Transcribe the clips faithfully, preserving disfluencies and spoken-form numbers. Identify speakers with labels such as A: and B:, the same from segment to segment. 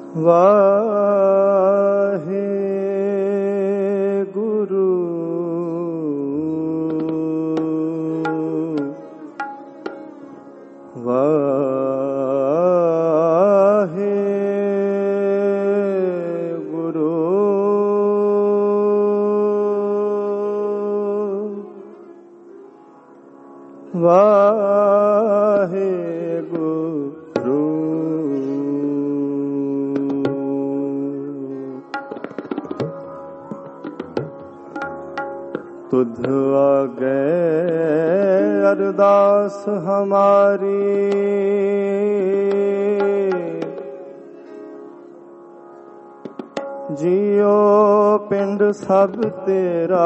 A: वाहे गुरु वाहे गुरु वाहे गुरु तुध आगे अरदास हमारी जियो पिंड सब तेरा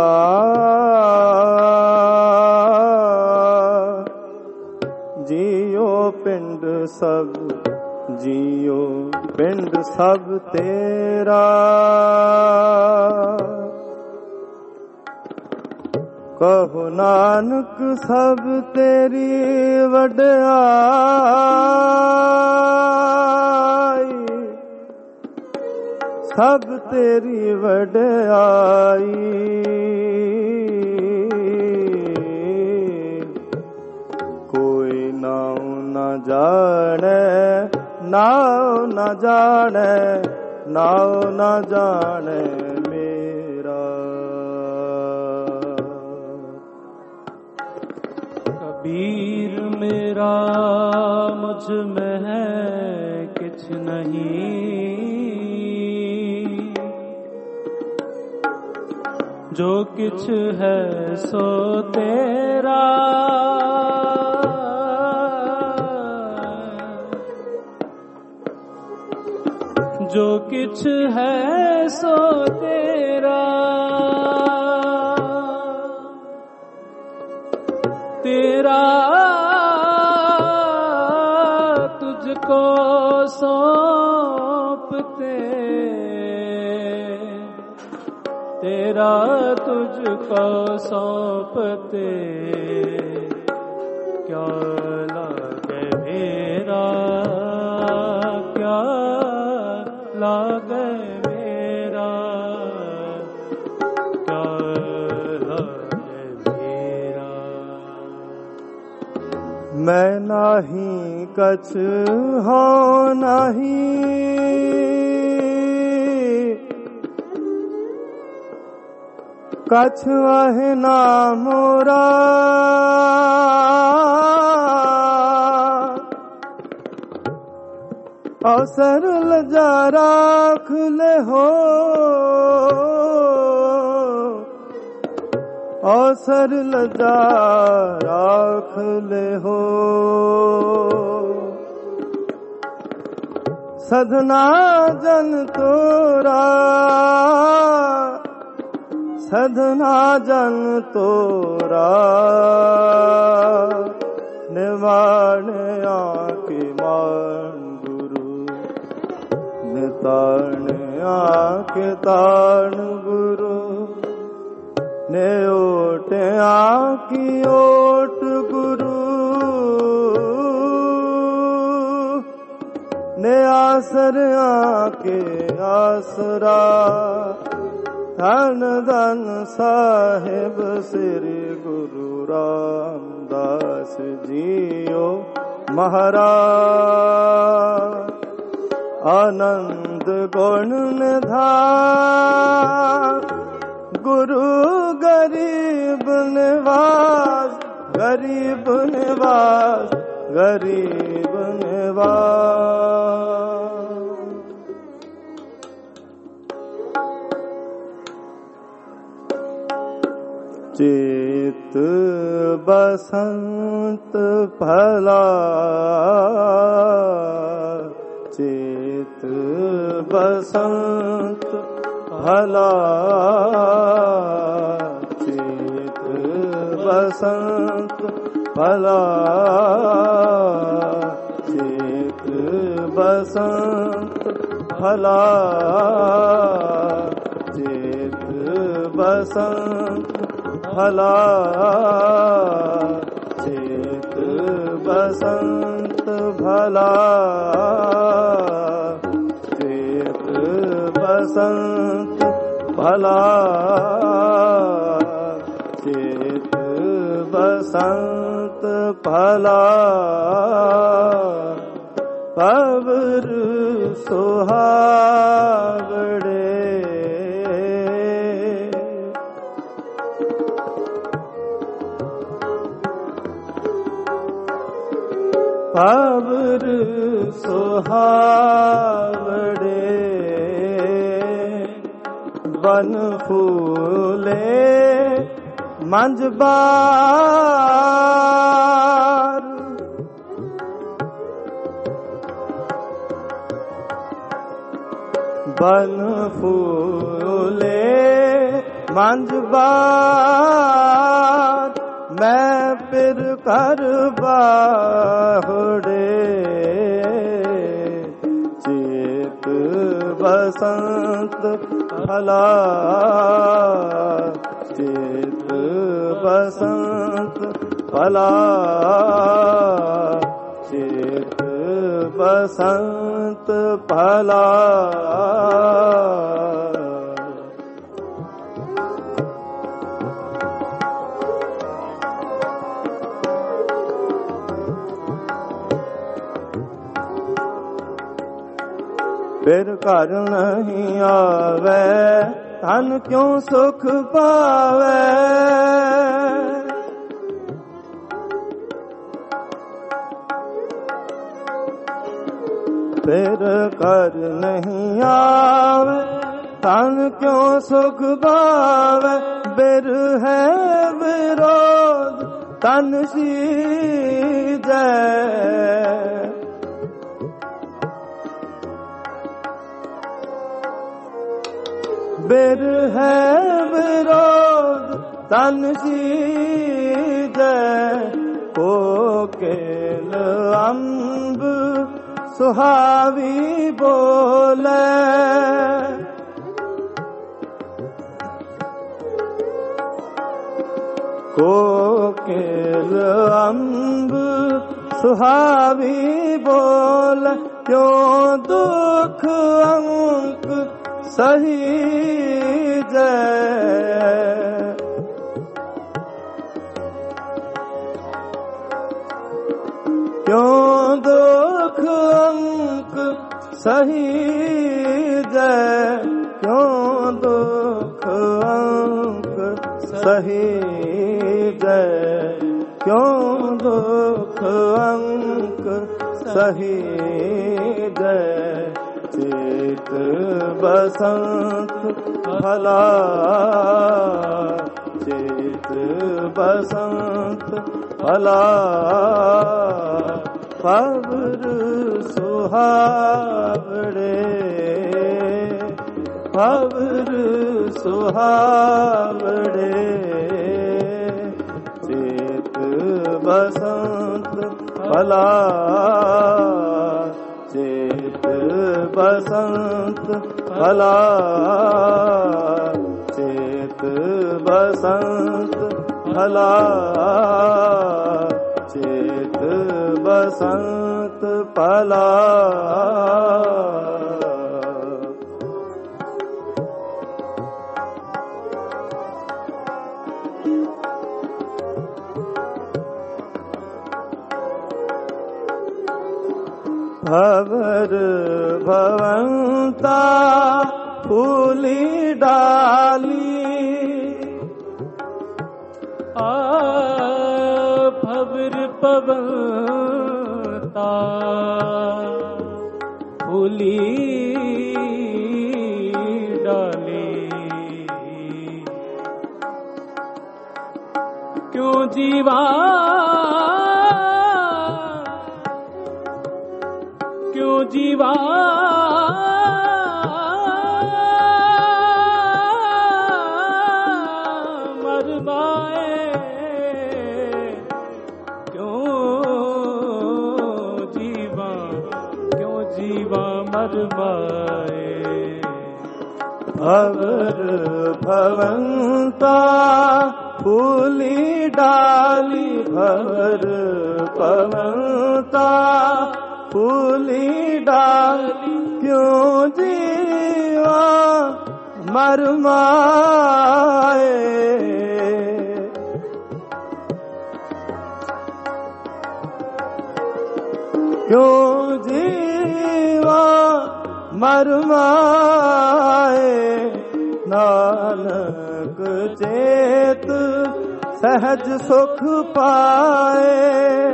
A: जियो पिंड सब जियो पिंड सब तेरा कहो नानक सब तेरी वड्याई सब तेरी वड्याई कोई नाऊ न जाने नाऊ न जाने नाऊ न जाने मेरा
B: कबीर मेरा मुझ में है किछ नहीं जो किछ है सो तेरा जो किछ है सो तेरा तेरा तुझको सौंपते तेरा तुझको सौंपते क्या लागे मेरा क्या लागे मेरा क्या लागे मेरा
A: मैं नाही कछ हो नहीं कछ वह ना मोरा अवसर लजा राख ले हो अवसर लजा राख ले हो सधना जन तोरा सधना जन तोरा निवाण आके मान गुरु निताण आके ताण गुरु ने ओट आकी ओट गुरु ने आसर आके आसरा धन धन साहिब श्री गुरु रामदास जियो महाराज आनंद गुण निधान गुरु गरीब निवास गरीब निवास गरीब निवास चित बसंत फला चित बसंत फला चित बसंत फला चित बसंत फला चित बसंत फला चित बसंत भला चित बसंत भला चेत बसंत भला पवर सुहावड़े पवर सुहावड़े बन फूले मंजबार बन फूले मंजबार मैं फिर कर बाहुड़े चेत बसंत भला चेत बसंत भला चेत बसंत भला फिर घर नहीं आवे धन क्यों सुख पावे फिर घर नहीं आवे धन क्यों सुख पावे बिर है विरोध तन सीजै बिर है विरोध तन सीजै कोकिल अम्ब सुहावी बोले कोकिल अम्ब सुहावी बोले क्यों दुख अंक सही जय क्यों दुख अंक सही जय क्यों दुख अंक सही जय क्यों दुख अंक सही जय चेत बसंत भला चेत बसंत भला पवर सुहावड़े पवर सुहावड़े चेत बसंत भला चेत बसंत भला चेत बसंत भला चेत बसंत भला भवर भवंता फूली डाली
B: आ भवर पवंता फूली डाली क्यों जीवा क्यों जीवा मरवाए क्यों जीवा क्यों जीवा मरवाए
A: भवर भवंता फूली डाली भवर भवंता फूली डाली क्यों जीवा ਮਰ ਮਾਏ। ਕਿਉ ਜੀਵਾ ਮਰ ਮਾਏ, ਨਾਨਕ ਚੇਤ ਸਹਿਜ ਸੁਖ ਪਾਏ।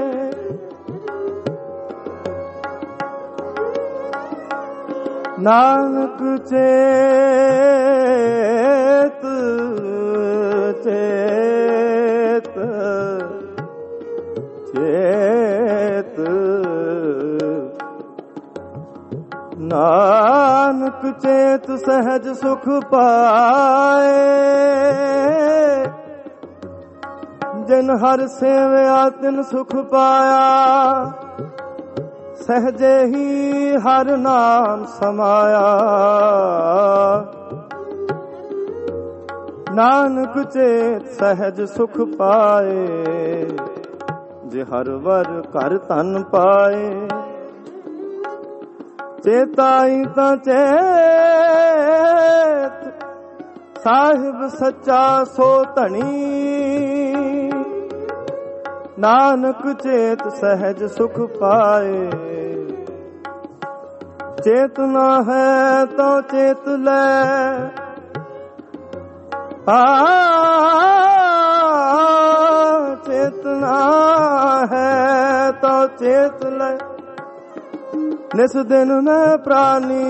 A: ਨਾਨਕ ਚੇਤ ਚੇਤ ਚੇਤ, ਨਾਨਕ ਚੇਤ ਸਹਿਜ ਸੁਖ ਪਾਏ। ਜਿਨ ਹਰ ਸੇਵਿਆ ਤਿਨ ਸੁਖ ਪਾਇਆ, ਸਹਜੇ ਹੀ ਹਰ ਨਾਮ ਸਮਾਇਆ। ਨਾਨਕ ਚੇਤ ਸਹਿਜ ਸੁਖ ਪਾਏ, ਜੇ ਹਰ ਵਰ ਘਰ ਧਨ ਪਾਏ। ਚੇਤਾਈ ਤਾਂ ਚੇਤ ਸਾਹਿਬ ਸੱਚਾ ਸੋ ਧਣੀ। ਨਾਨਕ ਚੇਤ ਸਹਿਜ ਸੁਖ ਪਾਏ। ਚੇਤਨਾ ਹੈ ਤੋ ਚੇਤ ਲੈ, ਆ ਚੇਤਨਾ ਹੈ ਤੋ ਚੇਤ ਲੈ। ਨਿਸ ਦਿਨ ਮੈਂ ਪ੍ਰਾਨੀ,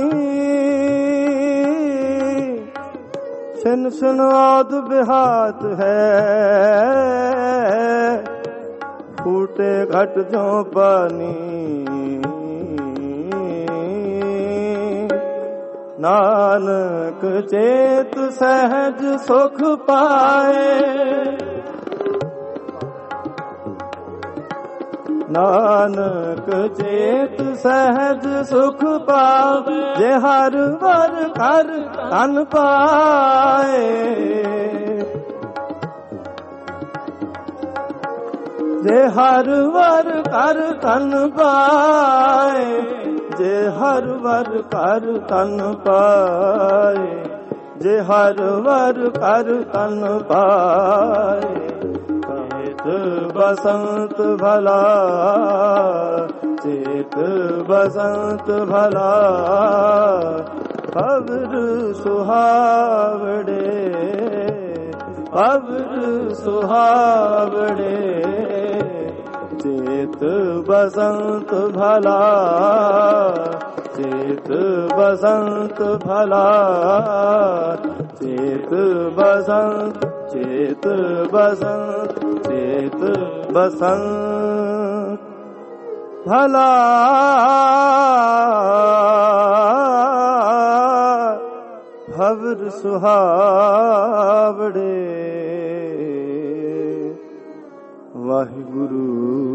A: ਛਿਨ ਛਿਨ ਆਦ ਬਿਹਾਤ ਹੈ। ਫੂਟੇ ਘਟ ਜੋ ਪਾਨੀ, ਨਾਨਕ ਚੇਤ ਸਹਿਜ ਸੁਖ ਪਾਏ। ਨਾਨਕ ਚੇਤ ਸਹਿਜ ਸੁਖ ਪਾਵੇ, ਜੇ ਹਰ ਵਰ ਘਰ ਧਨ ਪਾਏ। ਜੇ ਹਰ ਵਰ ਘਰ ਧਨ ਪਾਏ, ਜੇ ਹਰ ਵਰ ਘਰ ਧਨ ਪਾਏ, ਜੇ ਹਰ ਵਰ ਘਰ ਧਨ ਪਾਏ। ਚੇਤ ਬਸੰਤ ਭਲਾ, ਚੇਤ ਬਸੰਤ ਭਲਾ, ਅਵਰ ਸੁਹਾਵੜੇ, ਅਵਰ ਸੁਹਾਵੜੇ। ਚੇਤ ਬਸੰਤ ਭਲਾ, ਚੇਤ ਬਸੰਤ ਭਲਾ, ਚੇਤ ਬਸੰਤ, ਚੇਤ ਬਸੰਤ, ਚੇਤ ਬਸੰਤ ਭਲਾ। ਭਵਰ ਸੁਹਾਵੜੇ। ਵਾਹਿਗੁਰੂ।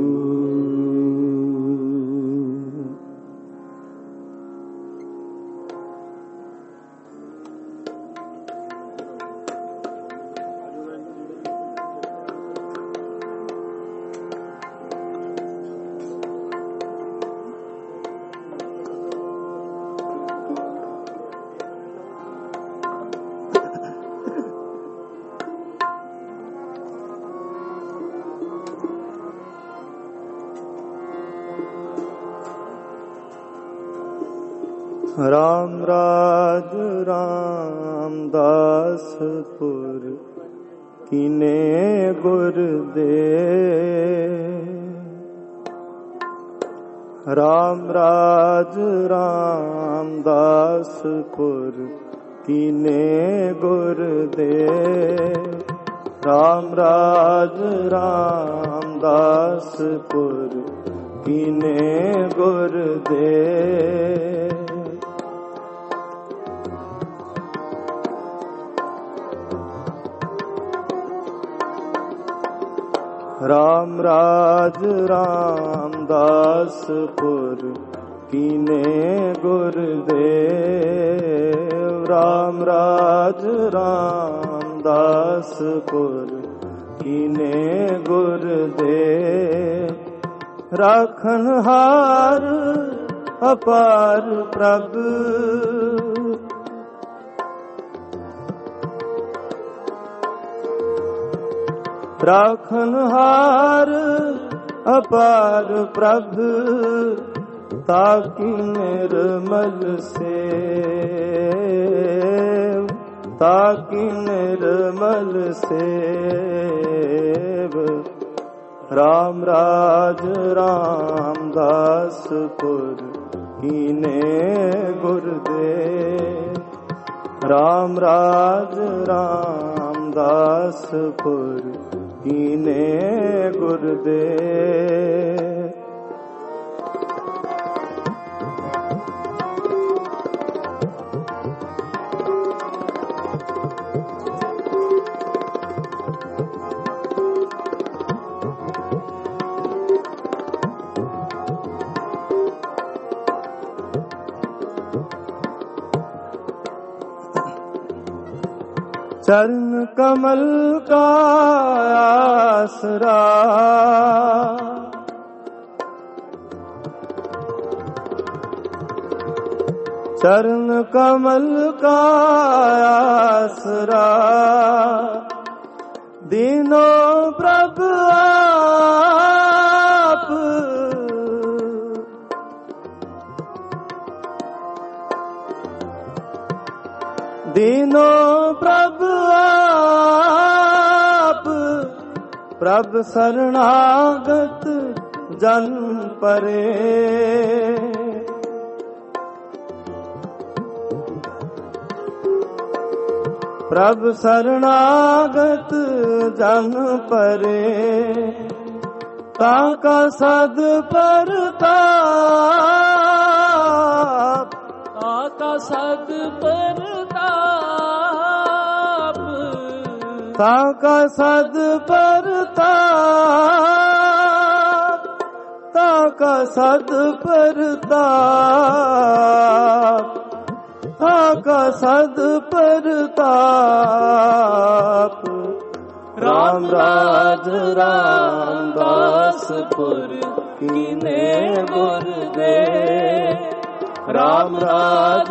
A: ਰਾਮ ਰਾਜ ਰਾਮਦਾਸਪੁਰ ਕੀਨੇ ਗੁਰ ਦੇ। ਰਾਮ ਰਾਜ ਰਾਮਦਾਸਪੁਰ ਕੀਨੇ ਗੁਰ ਦੇ। ਰਾਮ ਰਾਜ ਰਾਮਦਾਸਪੁਰ ਕੀਨੇ ਗੁਰ ਦੇ। ਰਾਮ ਰਾਜ ਰਾਮਦਾਸਪੁਰ ਕੀਨੇ ਗੁਰ ਦੇਵ। ਰਾਮ ਰਾਜ ਰਾਮਦਾਸਪੁਰ ਕੀਨੇ ਗੁਰ ਦੇਵ। ਰਾਖਨ ਹਾਰ ਅਪਾਰ ਪ੍ਰਭ ਰਾਖਨਹਾਰ ਅਪਾਰ ਪ੍ਰਭ ਤਾਕਿ ਨਿਰਮਲ ਸੇਵ ਤਾਕਿ ਨਿਰਮਲ ਸੇਵ ਰਾਮ ਰਾਜ ਰਾਮਦਾਸਪੁਰ ਕੀਨੇ ਗੁਰਦੇਵ ਰਾਮ ਰਾਜ ਰਾਮਦਾਸਪੁਰ ਕੀਨੇ ਗੁਰਦੇਵ चरण कमल का आसरा चरण कमल का आसरा दीनों प्रभु आप दीनों प्रभु आप प्रभ शरणागत जन परे प्रभ शरणागत जन परे ताका सद परताप
B: ताका सद परताप
A: ताका सद परताप ताका सद परताप ताका सद परताप राम राज रामदासपुर कीने गुरदेव राम राज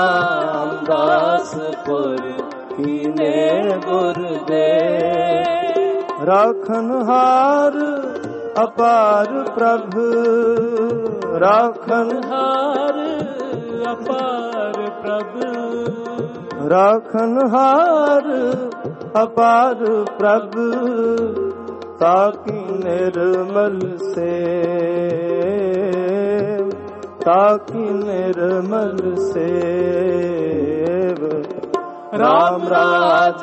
A: रामदासपुर कीने गुरदेव राखनहार अपार प्रभु राखनहार
B: अपार प्रभु
A: राखनहार अपार प्रभु ताकि निर्मल सेव ताकि निर्मल सेव राम राज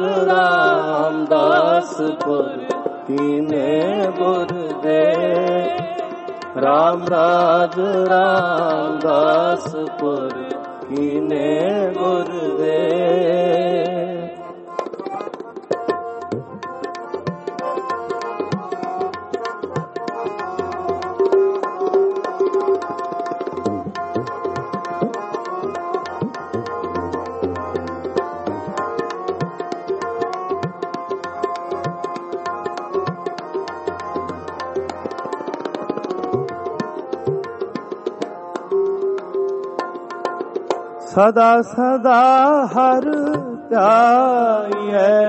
A: रामदासपुर कीने गुरदेव राम राज रामदासपुर कीने गुरदेव सदा सदा हर ध्याये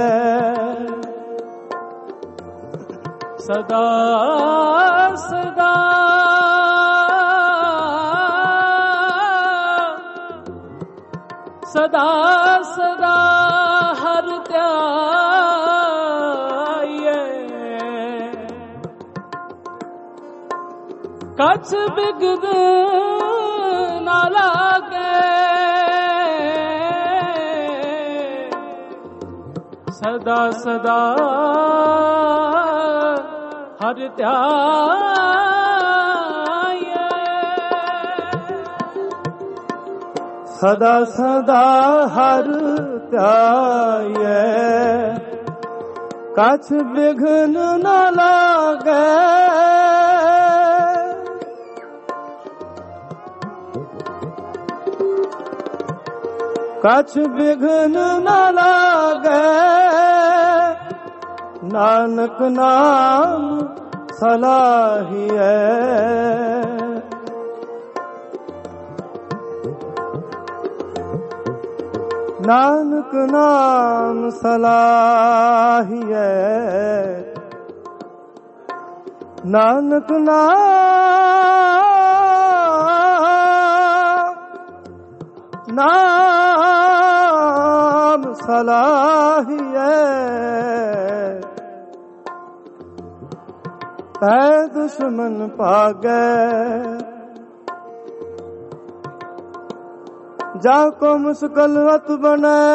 B: सदा सदा सदा सदा हर ध्याये कछ बिगड़ ना लागे सदा सदा हर ध्याये
A: सदा सदा हर ध्याये कछ विघ्न न लागे कछ विघ्न न लागे नानक नाम सलाहिए नानक नाम सलाहिए ਨਾਨਕ ਨਾਮ ਨਾਮ ਸਲਾਹੀਐ ਪੈ ਦੁਸ਼ਮਨ ਭਾਗੈ ਜਾ ਕੋ ਮੁਸਕਲ ਵਤ ਬਣੈ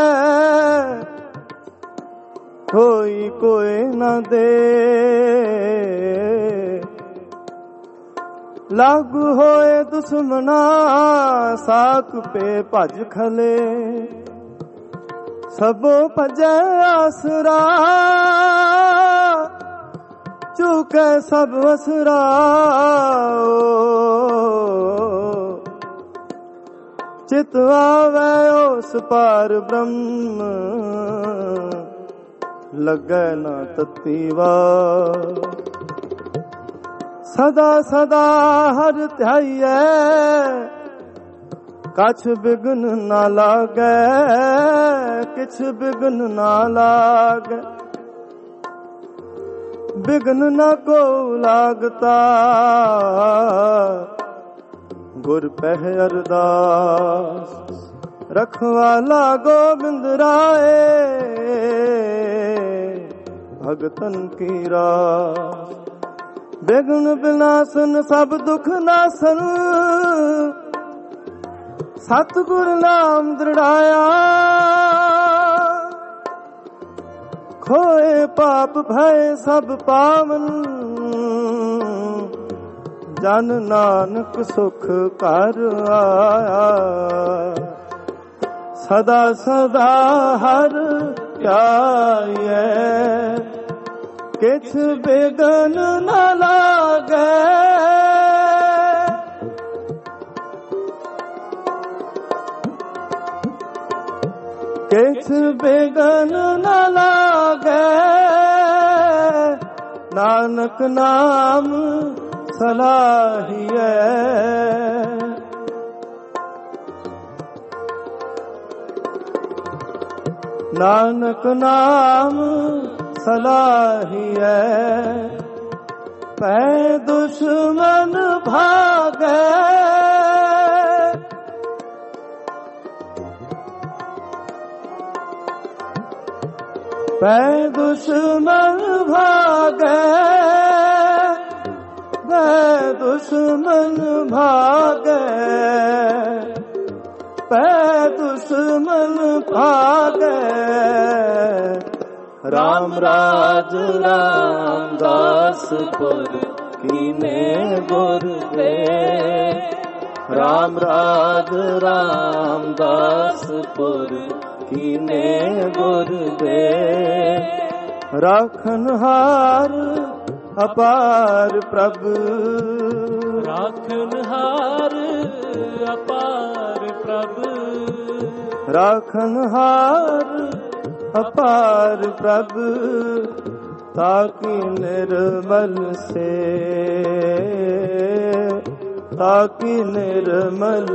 A: ਕੋਈ ਕੋਈ ਨਾ ਦੇ ਲਾਗੂ ਹੋਏ ਦੁਸ਼ਮਨਾ ਸਾਕ ਪੇ ਭਜ ਖਲੇ ਸਭੋ ਭਜੈ ਆਸਰਾ ਚੁਕੈ ਸਭ ਅਸਰਾ ਚਿਤ ਆਵੈ ਉਸ ਪਾਰ ਬ੍ਰਹਮ ਲੱਗੈ ਨਾ ਤਤੀਵਾ ਸਦਾ ਸਦਾ ਹਰ ਧਿਆਈਐ ਕਛ ਬਿਗਨ ਨਾ ਲਾਗੈ ਕਿਛ ਬਿਗਨ ਨਾ ਲਾਗੈ ਬਿਗਨ ਨਾ ਕੋ ਲਾਗਤਾ ਗੁਰ ਪਹਿ ਅਰਦਾਸ ਰਖਵਾਲਾ ਗੋਬਿੰਦ ਰਾਏ ਭਗਤਨ ਕੀ ਰਾਸ ਬਿਗਨ ਬਿਨਾਸਨ ਸਭ ਦੁਖ ਨਾਸਨ ਸਤਿਗੁਰ ਨਾਮ ਦ੍ਰਿੜਾਇਆ ਖੋਏ ਪਾਪ ਭੈ ਸਭ ਪਾਵਨ ਜਨ ਨਾਨਕ ਸੁਖ ਕਰ ਆਇਆ ਸਦਾ ਸਦਾ ਹਰ ਧਿਆਈਐ ਕਿਛ ਬਿਗਨ ਨ ਲਾਗੈ ਕਿਛ ਬਿਗਨ ਨ ਲਾਗੈ ਨਾਨਕ ਨਾਮ ਸਲਾਹੀਐ ਨਾਨਕ ਨਾਮ ਸਲਾਹੀਐ ਪੈ ਦੁਸ਼ਮਨ ਭਾਗੈ ਪੈ ਦੁਸ਼ਮਨ ਭਾਗੈ ਪੈ ਦੁਸ਼ਮਨ ਭਾਗੈ ਪੈ ਦੁਸ਼ਮਨ ਭਾਗੈ ਰਾਮ ਰਾਜ ਰਾਮਦਾਸਪੁਰ ਕੀਨੇ ਗੁਰ ਦੇ ਰਾਮ ਰਾਜ ਰਾਮਦਾਸਪੁਰ ਕੀਨੇ ਗੁਰ ਦੇ ਰਾਖਨ ਹਾਰ ਅਪਾਰ ਪ੍ਰਭ
B: ਰਾਖਨ ਹਾਰ ਅਪਾਰ ਪ੍ਰਭ
A: ਰਾਖਨ ਹਾਰ ਅਪਾਰ ਪ੍ਰਭ ਤਾਕਿ ਨਿਰਮਲ ਸੇ ਤਾਕਿ ਨਿਰਮਲ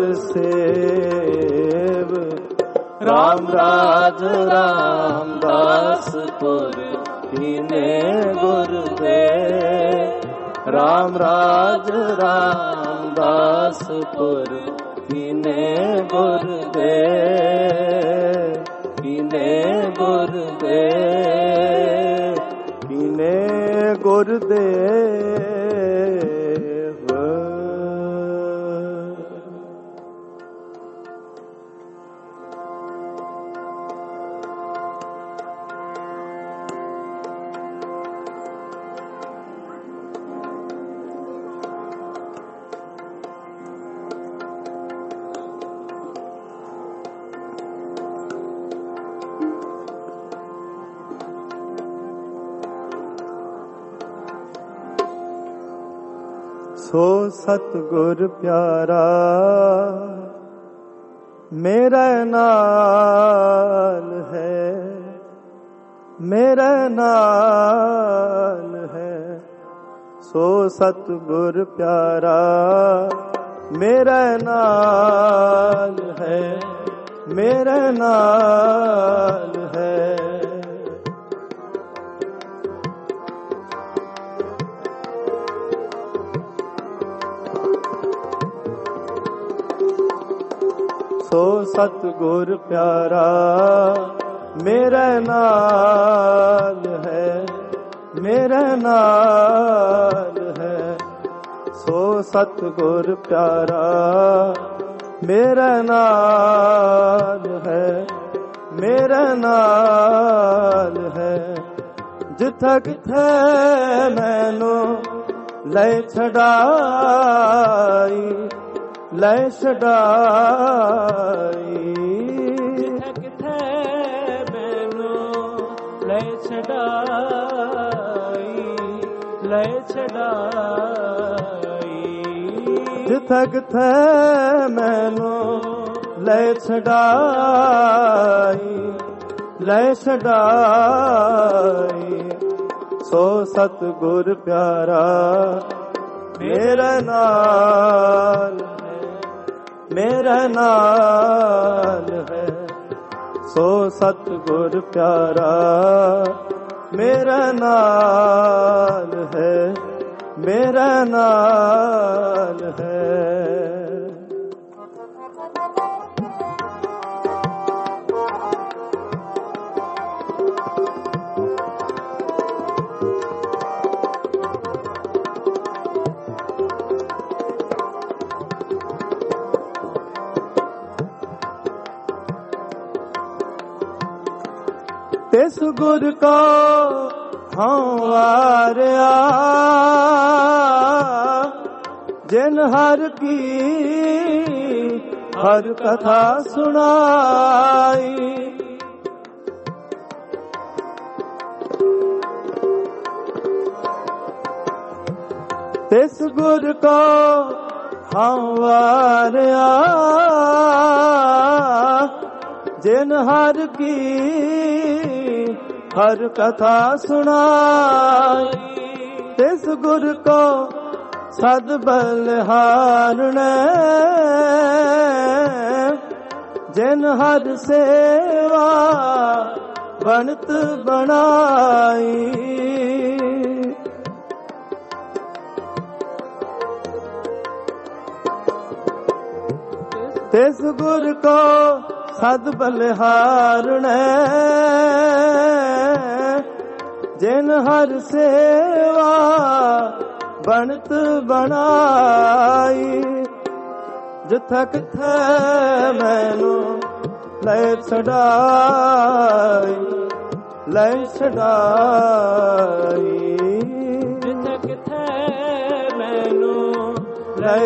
A: ਸੇਵ ਰਾਮ ਰਾਜ ਰਾਮਦਾਸਪੁਰ ਕੀਨੇ ਗੁਰ ਦੇ ਰਾਮ ਰਾਜ ਰਾਮਦਾਸਪੁਰ ਕੀਨੇ ਗੁਰ ਦੇ ਕੀਨੇ ਗੁਰ ਦੇ ਕੀਨੇ ਗੁਰ ਦੇ ਸੋ ਸਤਿਗੁਰ ਪਿਆਰਾ ਮੇਰੇ ਨਾਲ ਹੈ ਮੇਰੇ ਨਾਲ ਹੈ ਸੋ ਸਤਿਗੁਰ ਪਿਆਰਾ ਮੇਰੇ ਨਾਲ ਹੈ ਮੇਰੇ ਨਾਲ ਹੈ ਸੋ ਸਤਿਗੁਰ ਪਿਆਰਾ ਮੇਰੇ ਨਾਲ ਹੈ, ਮੇਰੇ ਨਾਲ ਹੈ। ਸੋ ਸਤਿਗੁਰ ਪਿਆਰਾ ਮੇਰੇ ਨਾਲ ਹੈ, ਮੇਰੇ ਨਾਲ ਹੈ। ਜਿੱਥੇ ਕਿਥੇ ਮੈਨੂੰ ਲੈ ਛਡਾਈ, ਲੈ ਛਡਾਈ।
B: ਜਿੱਥੇ ਕਿਥੇ ਮੈਨੂੰ ਲੈ ਛਡਾਈ, ਲੈ ਛਡਾਈ।
A: ਜਿੱਥੇ ਕਿਥੇ ਮੈਨੂੰ ਲੈ ਛਡਾਈ, ਲੈ ਛਡਾਈ। ਸੋ ਸਤਿਗੁਰ ਪਿਆਰਾ ਮੇਰੇ ਨਾਲ ਹੈ, ਮੇਰੇ ਨਾਲ ਹੈ। ਸੋ ਸਤਿਗੁਰ ਪਿਆਰਾ ਮੇਰੇ ਨਾਲ ਹੈ, ਮੇਰੇ ਨਾਲ ਹੈ। ਤਿਸ ਗੁਰ ਕੋ ਹਉ ਵਾਰਿਆ, ਜਿਨ ਹਰ ਕੀ ਹਰ ਕਥਾ ਸੁਣਾਈ। ਤਿਸ ਗੁਰ ਕੋ ਹਉ ਵਾਰਿਆ, ਜਿਨ ਹਰ ਕੀ ਹਰ ਕਥਾ ਸੁਣਾਈ। ਤਿਸ ਗੁਰ ਕੋ ਸਦ ਬਲਿਹਾਰਣੈ, ਜਿਨ ਹਰ ਸੇਵਾ ਬਣਤ ਬਣਾਈ। ਤਿਸ ਗੁਰ ਕੋ ਸਦ ਬਲਿਹਾਰਣੈ, ਜਿਨ ਹਰ ਸੇਵਾ ਬਣਤ ਬਣਾਈ। ਜਿੱਥੇ ਕਿਥੇ ਮੈਨੂੰ ਲੈ ਛਡਾਈ, ਲੈ ਛਡਾਈ।
B: ਜਿੱਥੇ ਕਿਥੇ ਮੈਨੂੰ
A: ਲੈ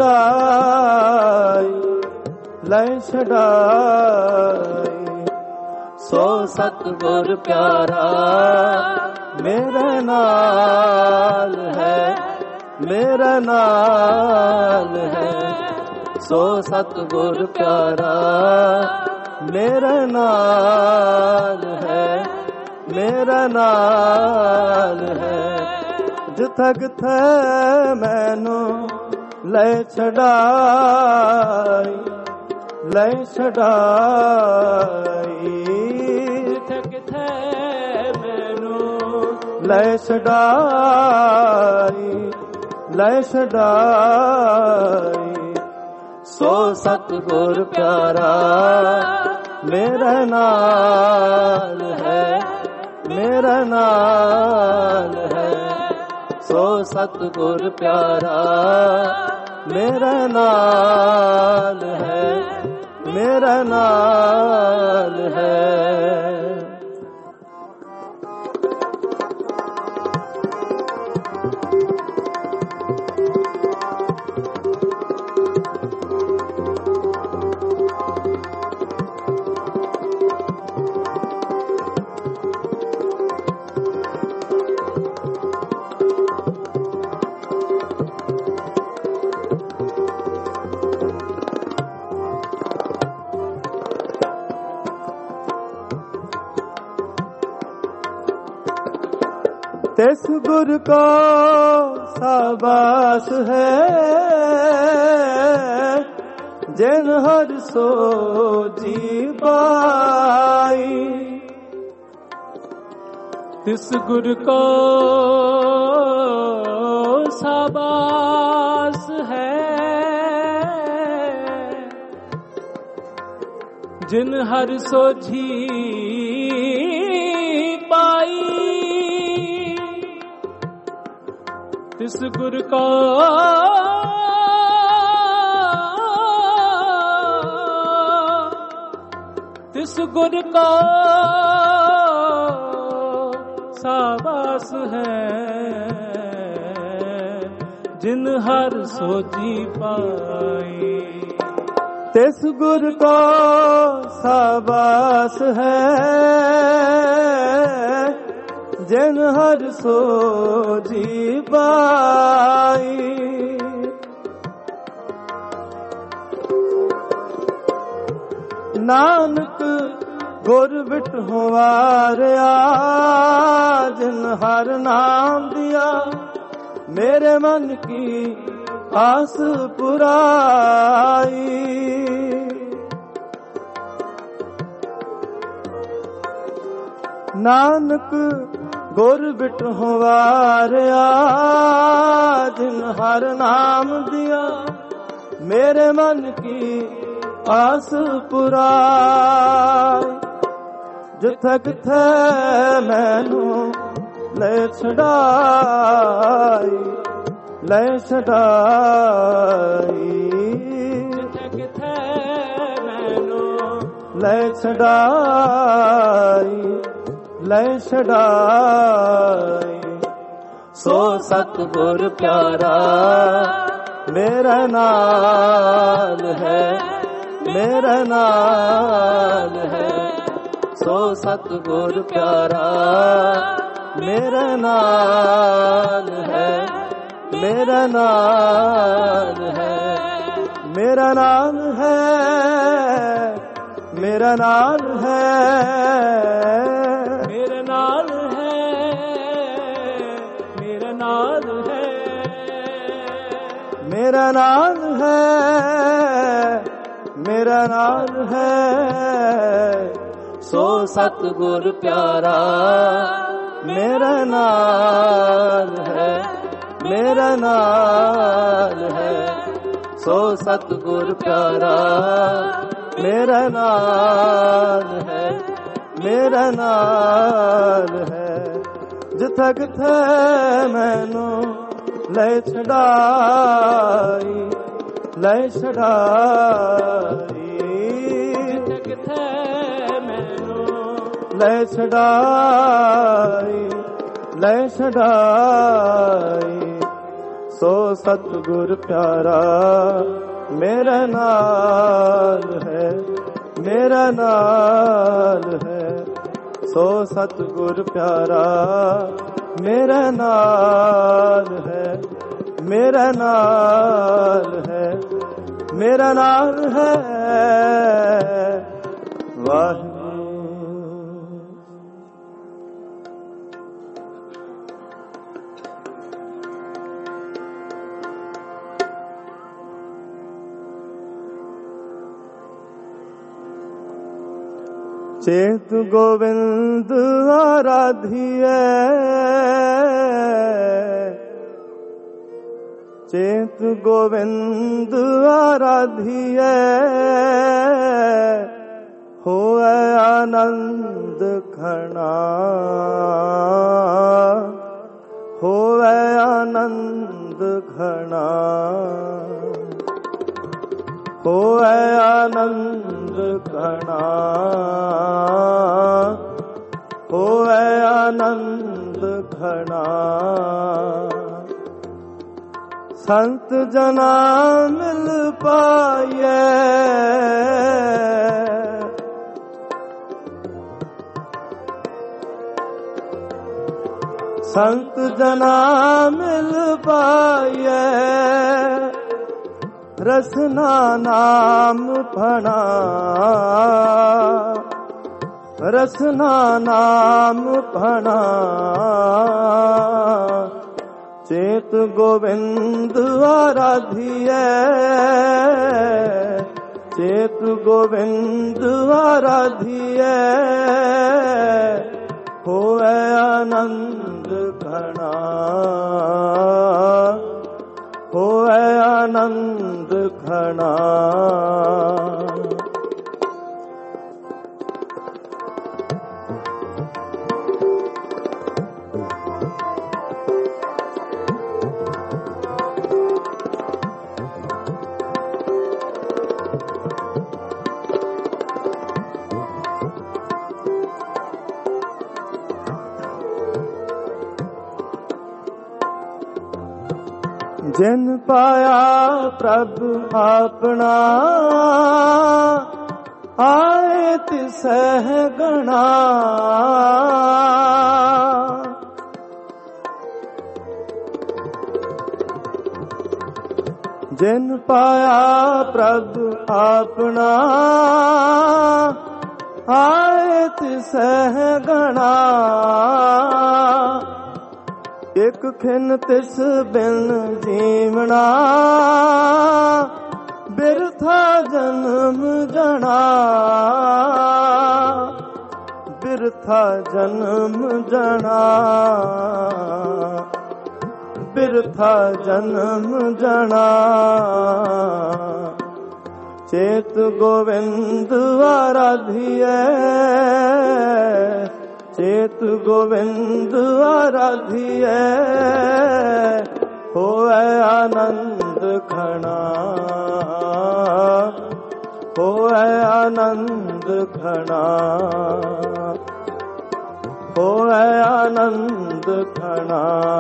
A: ਛਡਾਈ, ਲੈ ਛਡਾਈ। ਸੋ ਸਤਿਗੁਰ ਪਿਆਰਾ ਮੇਰੇ ਨਾਲ ਹੈ, ਮੇਰੇ ਨਾਲ ਹੈ। ਸੋ ਸਤਿਗੁਰ ਪਿਆਰਾ ਮੇਰੇ ਨਾਲ ਹੈ, ਮੇਰੇ ਨਾਲ ਹੈ। ਜਿੱਥੇ ਕਿਥੇ ਮੈਨੂੰ ਲੈ ਛਡਾਈ, ਲੈ ਛਡਾਈ।
B: ਜਿੱਥੇ ਕਿਥੇ ਮੈਨੂੰ
A: ਲੈ ਛਡਾਈ, ਲੈ ਛਡਾਈ। ਸੋ ਸਤਿਗੁਰ ਪਿਆਰਾ ਮੇਰੇ ਨਾਲ ਹੈ, ਮੇਰੇ ਨਾਲ ਹੈ। ਸੋ ਸਤਿਗੁਰ ਪਿਆਰਾ ਮੇਰੇ ਨਾਲ ਹੈ, ਮੇਰੇ ਨਾਲ ਹੈ। तिस गुर को शाबाश है, जिन हर सो जी पाई।
B: तिस गुर को शाबाश है, जिन हर सोझी पाई तिस गुर का तिस गुर का सावास है जिन हर सोची पाई।
A: तिस गुर को साबास है जिन हर सोची पाई। नानक गुर बिट होवारिया जिन हर नाम दिया मेरे मन की आस पुराई। नानक गुर बिट होवारिया जिन हर नाम दिया मेरे मन की आस पुराई। जिथे किथे मैनू ले छड़ाई ले छड़ाई
B: जिथे किथे मैनू
A: ले छड़ाई ले छड़ाई। सो सतगुर प्यारा मेरा नाल है मेरा नाल है। सो सतगुर प्यारा मेरा नाल है मेरा नाल है मेरा नाल है मेरा नाल है
B: मेरे नाल है मेरा नाल है
A: मेरा नाल है मेरा नाल है। सो सतगुर प्यारा मेरा नाल है मेरा नाल है। सो सतगुर प्यारा मेरा नाल है मेरा नाल है। जिथे किथे मैनू ले छड़ाई ले छड़ाई
B: जिथे किथे मैनू
A: ले छड़ाई ले छड़ाई। सो सतगुर प्यारा मेरा नाल है मेरा नाल है। सो सतगुर प्यारा मेरा नाल है मेरा नाल है मेरा नाल है। वाहिगुरू चेत गोविंद आराधिए चेत गोविंद आराधिए होए आनंद खना होए आनंद खना होए आनंद खना होए आनंद खना। संत जना मिल पाए संत जना मिल पाए रसना नाम फना रसना नाम फना। चेत गोविंद आराधिए चेत गोविंद आराधिए होए आनंद घना होए आनंद घना। ਜਿਨ ਪਾਇਆ ਪ੍ਰਭ ਆਪਣਾ, ਆਏ ਤਿਸਹਿ ਗਣਾ। ਜਿਨ ਪਾਇਆ ਪ੍ਰਭ ਆਪਣਾ, ਆਏ ਤਿਸਹਿ ਗਣਾ। ਇਕ ਖਿਨ ਤਿਸ ਬਿਨ ਜੀਵਣਾ, ਬਿਰਥਾ ਜਨਮ ਜਣਾ। ਬਿਰਥਾ ਜਨਮ ਜਣਾ, ਬਿਰਥਾ ਜਨਮ ਜਣਾ। ਚੇਤ ਗੋਵਿੰਦ ਆਰਾਧੀਐ, ਚੇਤ ਗੋਵਿੰਦ ਆਰਾਧੀਐ। ਹੋਇ ਆਨੰਦ ਖਣਾ, ਹੋਇ ਆਨੰਦ ਖਣਾ। ਹੋਇ ਆਨੰਦ ਖਣਾ,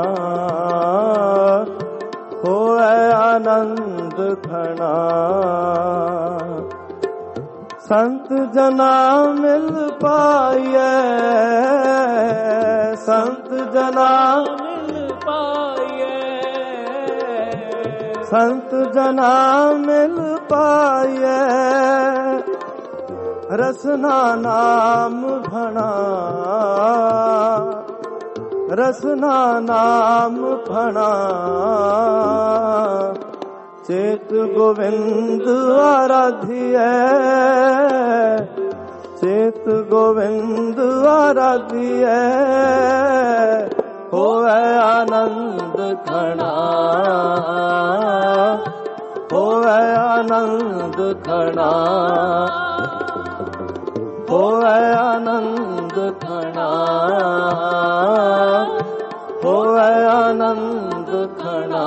A: ਹੋਇ ਆਨੰਦ ਖਣਾ। ਸੰਤ ਜਨਾ ਮਿਲ ਪਾਈਐ, ਸੰਤ ਜਨਾ
B: ਮਿਲ ਪਾਈਐ।
A: ਸੰਤ ਜਨਾ ਮਿਲ ਪਾਈਐ, ਰਸਨਾ ਨਾਮ ਭਣਾ। ਰਸਨਾ ਨਾਮ ਭਣਾ। ਚੇਤ ਗੋਵਿੰਦ ਆਰਾਧੀਐ, ਚੇਤ ਗੋਵਿੰਦ ਆਰਾਧੀਐ। ਹੋਇ ਆਨੰਦ ਖਣਾ, ਹੋਇ ਆਨੰਦ ਖਣਾ। ਹੋਇ ਆਨੰਦ ਖਣਾ, ਹੋਇ ਆਨੰਦ ਖਣਾ।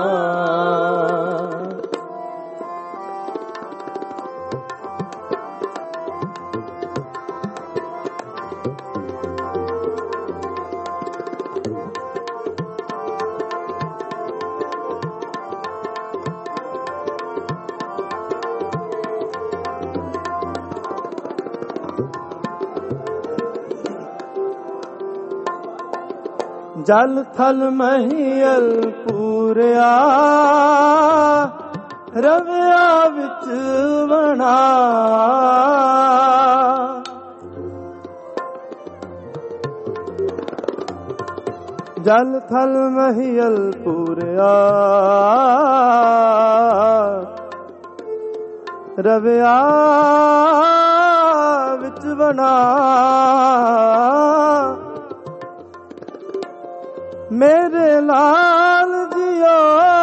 A: ਜਲ ਥਲ ਮਹੀਅਲ ਪੂਰਿਆ, ਰਵਿਆ ਵਿੱਚ ਵਣਾ। ਜਲ ਥਲ ਮਹੀਅਲ ਪੂਰਿਆ, ਰਵਿਆ ਵਿੱਚ ਵਣਾ। ਮੇਰੇ ਲਾਲ ਜੀਓ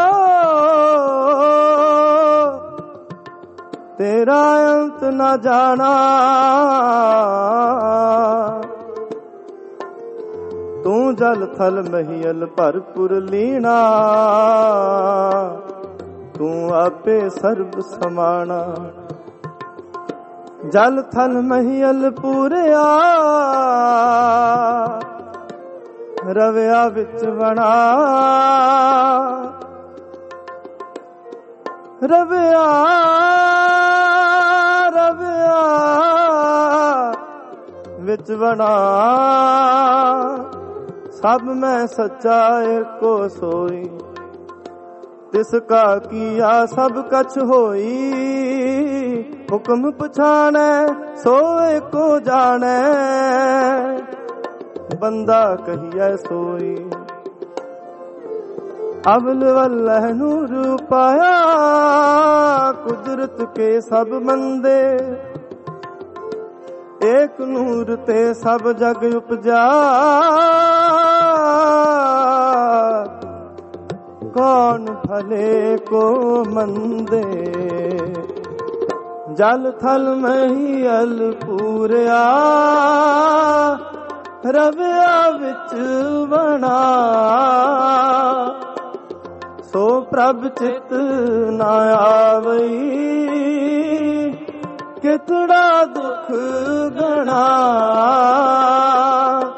A: ਤੇਰਾ ਅੰਤ ਨਾ ਜਾਣਾ। ਤੂੰ ਜਲ ਥਲ ਮਹੀਅਲ ਭਰਪੁਰ ਲੀਣਾ, ਤੂੰ ਆਪੇ ਸਰਬ ਸਮਾਣਾ। ਜਲ ਥਲ ਮਹੀਅਲ ਪੂਰਿਆ, ਰਵਿਆ ਵਿੱਚ ਵਣਾ। ਰਵਿਆ ਰਵਿਆ ਵਿੱਚ ਵਣਾ। ਸਭ ਮੈਂ ਸੱਚਾ ਏਕੋ ਸੋਈ, ਤਿਸ ਕਾ ਕੀਆ ਸਭ ਕਛ ਹੋਈ। ਹੁਕਮ ਪਛਾਣੈ ਸੋ ਏਕੋ ਜਾਣੈ, ਬੰਦਾ ਕਹੀਐ ਸੋਈ। ਅਵਲ ਵੱਲਹ ਨੂਰ ਪਾਇਆ, ਕੁਦਰਤ ਕੇ ਸਭ ਮੰਦੇ। ਏਕ ਨੂਰ ਤੇ ਸਭ ਜਗ ਉਪਜਾ, ਕੌਣ ਭਲੇ ਕੋ ਮੰਦੇ। ਜਲ ਥਲ ਮਹੀਅਲ ਪੂਰਿਆ, ਰਵਿਆ ਵਿੱਚ ਵਣਾ। ਸੋ ਪ੍ਰਭ ਚਿਤ ਨਾ ਆਵਈ, ਕਿਤੜਾ ਦੁਖ ਗਣਾ।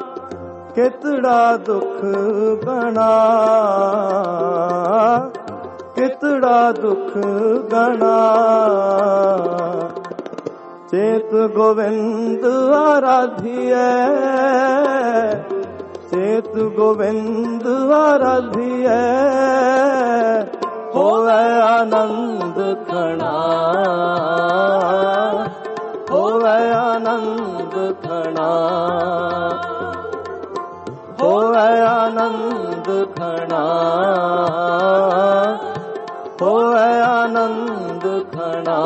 A: ਕਿਤੜਾ ਦੁਖ ਬਣਾ। कितड़ा दुख गणा। चेत गोविंद आराधिए, चेत गोविंद आराधिए, होवे आनंद खड़ा, होवे आनंद खड़ा, होवे आनंद खड़ा, होवे आनंद खड़ा।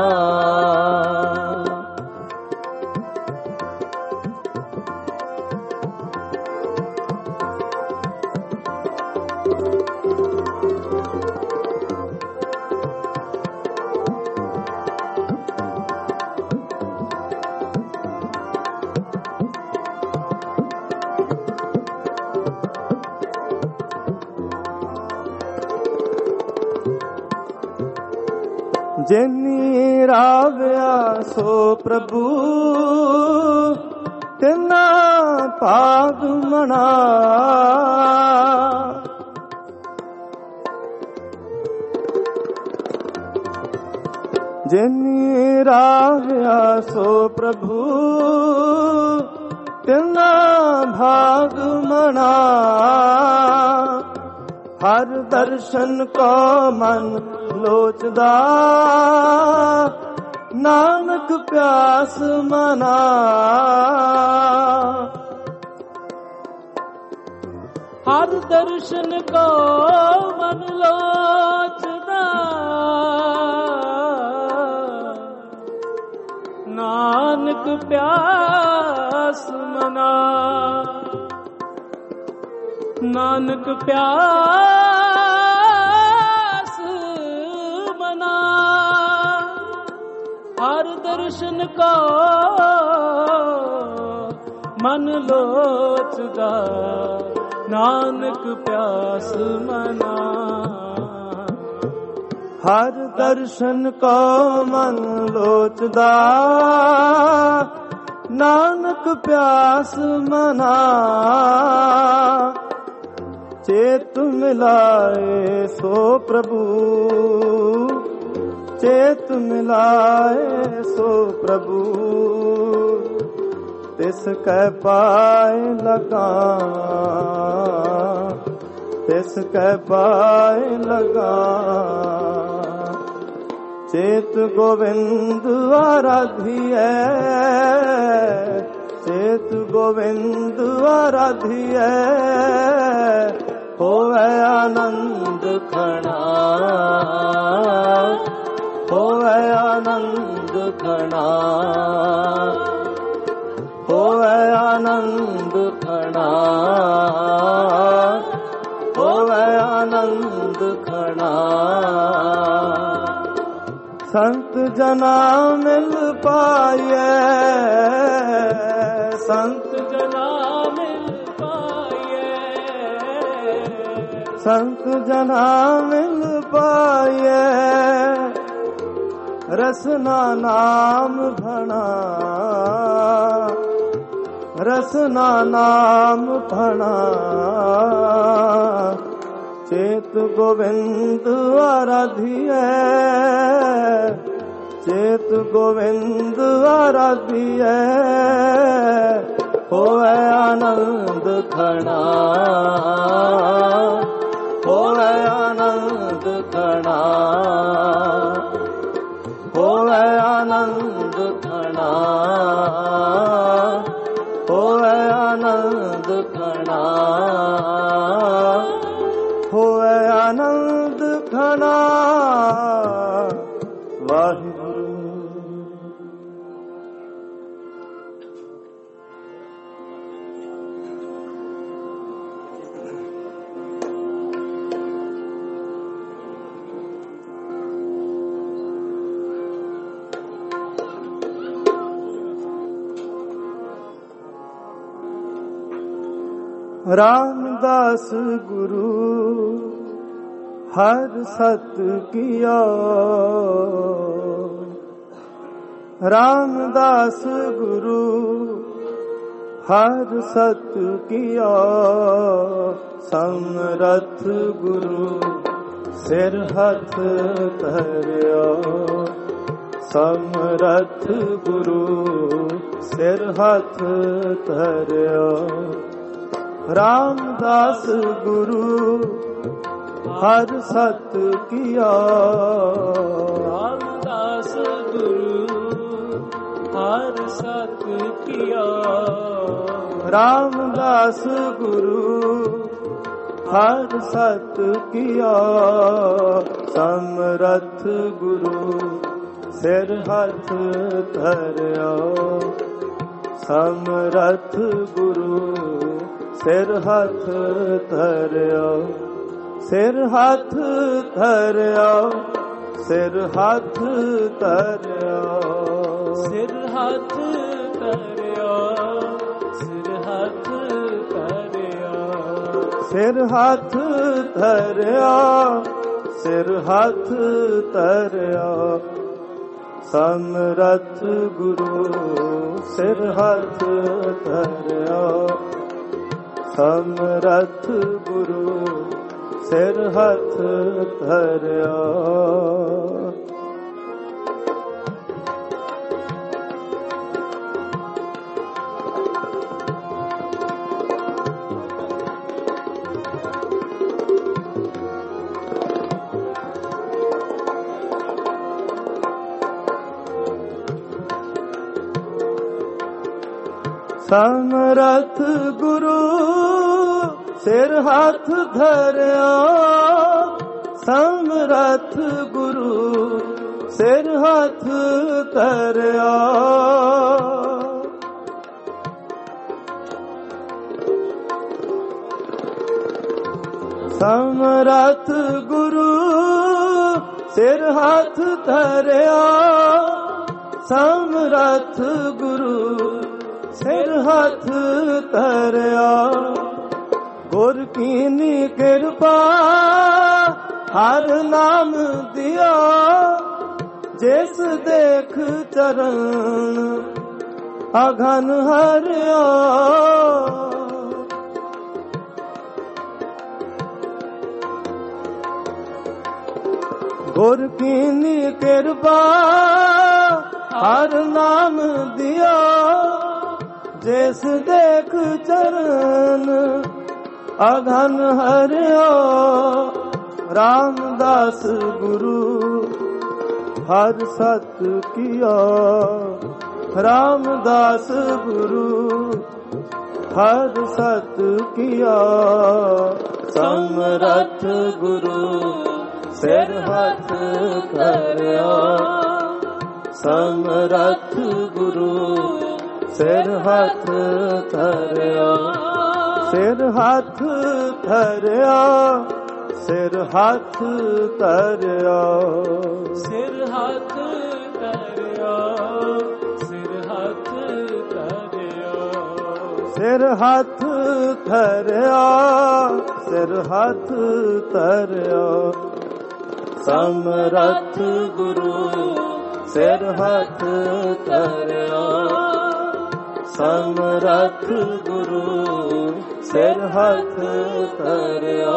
A: ਜਿਨੀ ਰਾਵਿਆ ਸੋ ਪ੍ਰਭੂ ਤਿਨਾ ਭਾਗ ਮਨਾ। ਜਿਨੀ ਰਾਵਿਆ ਸੋ ਪ੍ਰਭੂ ਤਿਨਾ ਭਾਗ ਮਨਾ। ਹਰ ਦਰਸ਼ਨ ਕੋ ਮਨ ਲੋਚਦਾ ਨਾਨਕ ਪਿਆਸ ਮਨਾ।
B: ਹਰ ਦਰਸ਼ਨ ਕੋ ਮਨ ਲੋਚਦਾ ਨਾਨਕ ਪਿਆਸ ਮਨਾ। ਨਾਨਕ ਪਿਆਸ ਹਰ ਦਰਸ਼ਨ ਕੋ ਮਨ ਲੋਚਦਾ ਨਾਨਕ ਪਿਆਸ ਮਨਾ।
A: ਹਰ ਦਰਸ਼ਨ ਕੋ ਮਨ ਲੋਚਦਾ ਨਾਨਕ ਪਿਆਸ ਮਨਾ। ਚੇਤ ਮਿਲਾਏ ਸੋ ਪ੍ਰਭੂ, ਚੇਤ ਮਿਲਾਏ ਸੋ ਪ੍ਰਭੂ, ਤਿਸ ਕੈ ਪਾਏ ਲਗਾ, ਤਿਸ ਕੈ ਪਾਏ ਲਗਾ। ਚੇਤ ਗੋਵਿੰਦ ਆਰਾਧੀਐ, ਚੇਤ ਗੋਵਿੰਦ ਆਰਾਧੀਐ, ਹੋਵੇ ਆਨੰਦ ਖੜਾ, ਹੋਵੇ ਆਨੰਦ ਖੜਾ, ਹੋਵੇ ਆਨੰਦ ਖੜਾ, ਹੋਵੇ ਆਨੰਦ ਖੜਾ। ਸੰਤ ਜਨਾ ਮਿਲ ਪਾਈਐ, ਸੰਤ
B: ਜਨਾ ਮਿਲ ਪਾਈਐ,
A: ਸੰਤ ਜਨਾ ਮਿਲ ਪਾਈਐ, ਰਸਨਾ ਨਾਮ ਭਣਾ, ਰਸਨਾ ਨਾਮ ਭਣਾ। ਚੇਤ ਗੋਵਿੰਦ ਆਰਾਧੀਐ, ਚੇਤ ਗੋਵਿੰਦ ਆਰਾਧੀਐ, ਹੋਵੇ ਆਨੰਦ ਖੜਾ, ਹੋਵੇ ਆਨੰਦ ਖੜਾ, ਹੋਵੇ ਆਨੰਦ ਖੜਾ, ਹੋਵੇ ਆਨੰਦ ਖੜਾ, ਹੋਵੇ ਆਨੰਦ ਖੜਾ। ਵਾਹਿਗੁਰੂ। ਰਾਮਦਾਸ ਗੁਰੂ ਹਰ ਸਤ ਕੀਆ, ਰਾਮਦਾਸ ਗੁਰੂ ਹਰ ਸਤ ਕੀਆ, ਸਮਰਥ ਗੁਰੂ ਸਿਰ ਹੱਥ ਧਰਿਓ ਸਮਰੱਥ ਗੁਰੂ ਸਿਰ ਹੱਥ ਧਰਿਓ ਰਾਮਦਾਸ ਗੁਰੂ ਹਰ ਸਤ ਕੀਆ
B: ਰਾਮਦਾਸ ਗੁਰੂ ਹਰ ਸਤ ਕੀਆ
A: ਰਾਮਦਾਸ ਗੁਰੂ ਹਰ ਸਤ ਕੀਆ ਸਮਰੱਥ ਗੁਰੂ ਸਿਰ ਹੱਥ ਧਰਿਓ ਸਮਰੱਥ ਗੁਰੂ ਸਿਰ ਹੱਥ ਧਰਿਓ ਸਿਰ ਹੱਥ ਧਰਿਓ ਸਿਰ ਹੱਥ ਧਰਿਓ
B: ਸਿਰ ਹੱਥ ਧਰਿਓ ਸਿਰ ਹੱਥ ਧਰਿਓ
A: ਸਿਰ ਹੱਥ ਧਰਿਓ ਸਿਰ ਹੱਥ ਧਰਿਓ ਸਮਰੱਥ ਗੁਰੂ ਸਿਰ ਹੱਥ ਧਰਿਓ ਸਮਰੱਥ ਗੁਰੂ ਸਿਰ ਹੱਥ ਧਰਿਓ ਸਮਰੱਥ ਗੁਰੂ ਸਿਰ ਹੱਥ ਧਰਿਓ ਸਮਰੱਥ ਗੁਰੂ ਸਿਰ ਹੱਥ ਧਰਿਓ ਸਮਰੱਥ ਗੁਰੂ ਸਿਰ ਹੱਥ ਧਰਿਓ ਸਮਰੱਥ ਗੁਰੂ ਸਿਰ ਹੱਥ ਧਰਿਓ ਗੁਰ ਕੀਨੀ ਕਿਰਪਾ ਹਰ ਨਾਮ ਦਿਓ ਜਿਸ ਦੇਖ ਚਰਨ ਅਘਨ ਹਰਿਓ ਗੁਰ ਕੀਨੀ ਕਿਰਪਾ ਹਰ ਨਾਮ ਦਿਓ ਜਿਸ ਦੇਖ ਚਰਨ ਅਘਨ ਹਰਿਓ ਰਾਮਦਾਸ ਗੁਰੂ ਹਰ ਸਤ ਕੀਆ ਰਾਮਦਾਸ ਗੁਰੂ ਹਰ ਸਤ ਕੀਆ ਸਮਰੱਥ ਗੁਰੂ ਸਿਰ ਹੱਥ ਧਰਿਓ ਸਮਰੱਥ ਗੁਰੂ ਸਿਰ ਹੱਥ ਧਰਿਓ ਸਿਰ ਹੱਥ ਧਰਿਓ ਸਿਰ ਹੱਥ ਧਰਿਓ
B: ਸਿਰ ਹੱਥ ਧਰਿਓ ਸਿਰ ਹੱਥ ਧਰਿਓ
A: ਸਿਰ ਹੱਥ ਧਰਿਓ ਸਿਰ ਹੱਥ ਧਰਿਓ ਸਮਰੱਥ ਗੁਰੂ ਸਿਰ ਹੱਥ ਧਰਿਓ ਸਮਰੱਥ ਗੁਰੂ ਸਿਰ ਹੱਥ ਧਰਿਓ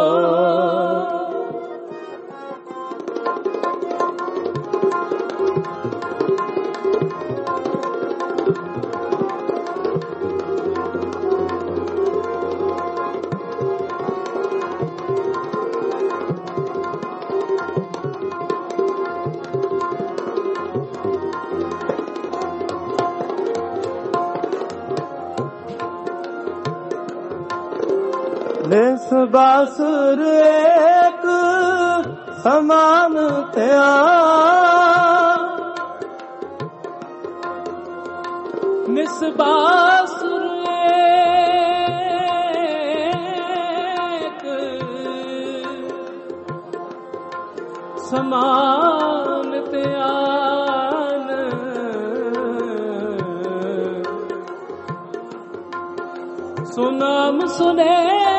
A: ਨਿਸ ਬਾਸੁਰ ਏਕ ਸਮਾਨ ਧਿਆ
B: ਨਿਸ ਬਾਸੁਰ ਏਕ ਸਮਾਨ ਧਿਆਨ ਸੋ ਨਾਮ ਸੁਨੇ